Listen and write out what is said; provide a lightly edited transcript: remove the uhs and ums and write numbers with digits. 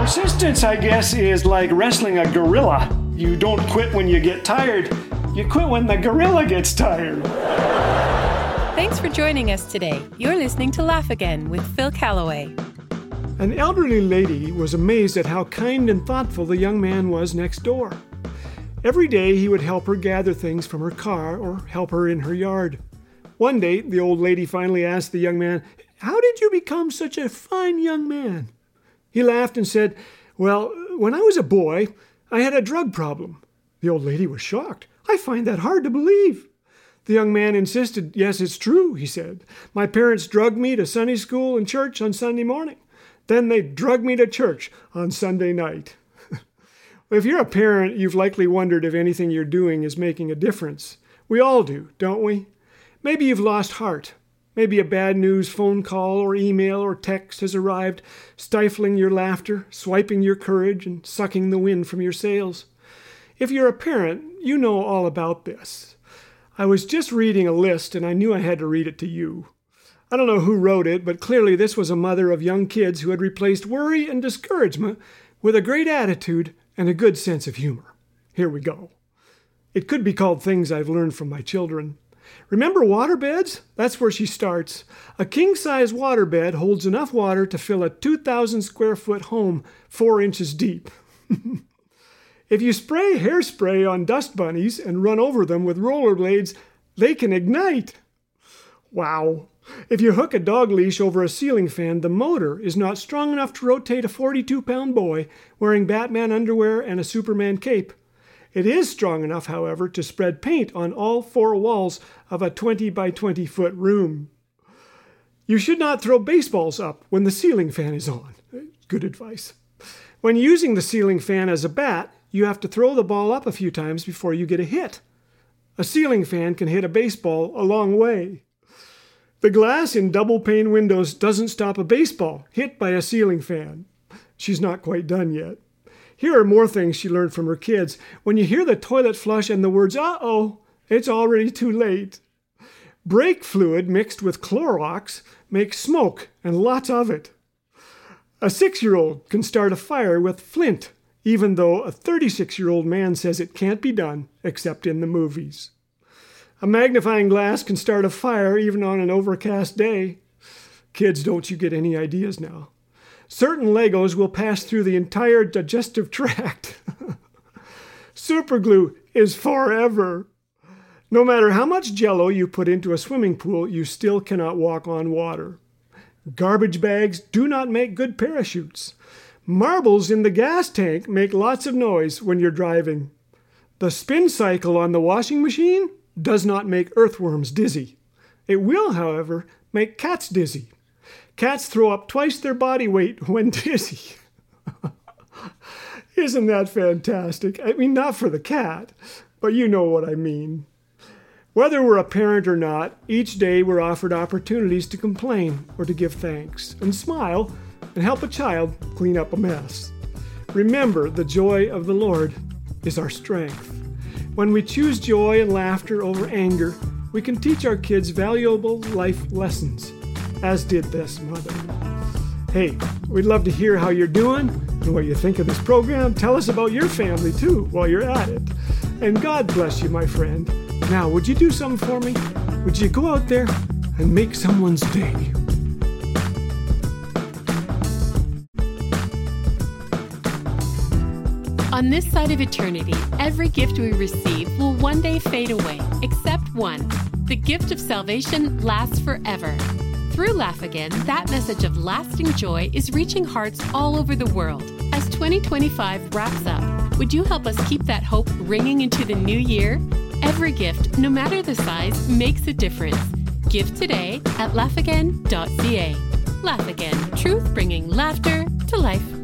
Persistence, I guess, is like wrestling a gorilla. You don't quit when you get tired. You quit when the gorilla gets tired. Thanks for joining us today. You're listening to Laugh Again with Phil Callaway. An elderly lady was amazed at how kind and thoughtful the young man was next door. Every day he would help her gather things from her car or help her in her yard. One day, the old lady finally asked the young man, "How did you become such a fine young man?" He laughed and said, "Well, when I was a boy, I had a drug problem." The old lady was shocked. "I find that hard to believe." The young man insisted. "Yes, it's true," he said. "My parents drugged me to Sunday school and church on Sunday morning. Then they drugged me to church on Sunday night." If you're a parent, you've likely wondered if anything you're doing is making a difference. We all do, don't we? Maybe you've lost heart. Maybe a bad news phone call or email or text has arrived, stifling your laughter, swiping your courage, and sucking the wind from your sails. If you're a parent, you know all about this. I was just reading a list and I knew I had to read it to you. I don't know who wrote it, but clearly this was a mother of young kids who had replaced worry and discouragement with a great attitude and a good sense of humor. Here we go. It could be called Things I've Learned from My Children. Remember waterbeds? That's where she starts. A king-size waterbed holds enough water to fill a 2,000 square foot home 4 inches deep. If you spray hairspray on dust bunnies and run over them with rollerblades, they can ignite. Wow. If you hook a dog leash over a ceiling fan, the motor is not strong enough to rotate a 42-pound boy wearing Batman underwear and a Superman cape. It is strong enough, however, to spread paint on all 4 walls of a 20 by 20 foot room. You should not throw baseballs up when the ceiling fan is on. Good advice. When using the ceiling fan as a bat, you have to throw the ball up a few times before you get a hit. A ceiling fan can hit a baseball a long way. The glass in double-pane windows doesn't stop a baseball hit by a ceiling fan. She's not quite done yet. Here are more things she learned from her kids. When you hear the toilet flush and the words, "uh-oh," it's already too late. Brake fluid mixed with Clorox makes smoke, and lots of it. A 6-year-old can start a fire with flint, even though a 36-year-old man says it can't be done except in the movies. A magnifying glass can start a fire even on an overcast day. Kids, don't you get any ideas now. Certain Legos will pass through the entire digestive tract. Superglue is forever. No matter how much Jell-O you put into a swimming pool, you still cannot walk on water. Garbage bags do not make good parachutes. Marbles in the gas tank make lots of noise when you're driving. The spin cycle on the washing machine does not make earthworms dizzy. It will, however, make cats dizzy. Cats throw up twice their body weight when dizzy. Isn't that fantastic? I mean, not for the cat, but you know what I mean. Whether we're a parent or not, each day we're offered opportunities to complain or to give thanks and smile and help a child clean up a mess. Remember, the joy of the Lord is our strength. When we choose joy and laughter over anger, we can teach our kids valuable life lessons, as did this mother. Hey, we'd love to hear how you're doing and what you think of this program. Tell us about your family, too, while you're at it. And God bless you, my friend. Now, would you do something for me? Would you go out there and make someone's day? On this side of eternity, every gift we receive will one day fade away, except one. The gift of salvation lasts forever. Through Laugh Again, that message of lasting joy is reaching hearts all over the world. As 2025 wraps up, would you help us keep that hope ringing into the new year? Every gift, no matter the size, makes a difference. Give today at laughagain.ca. Laugh Again, truth bringing laughter to life.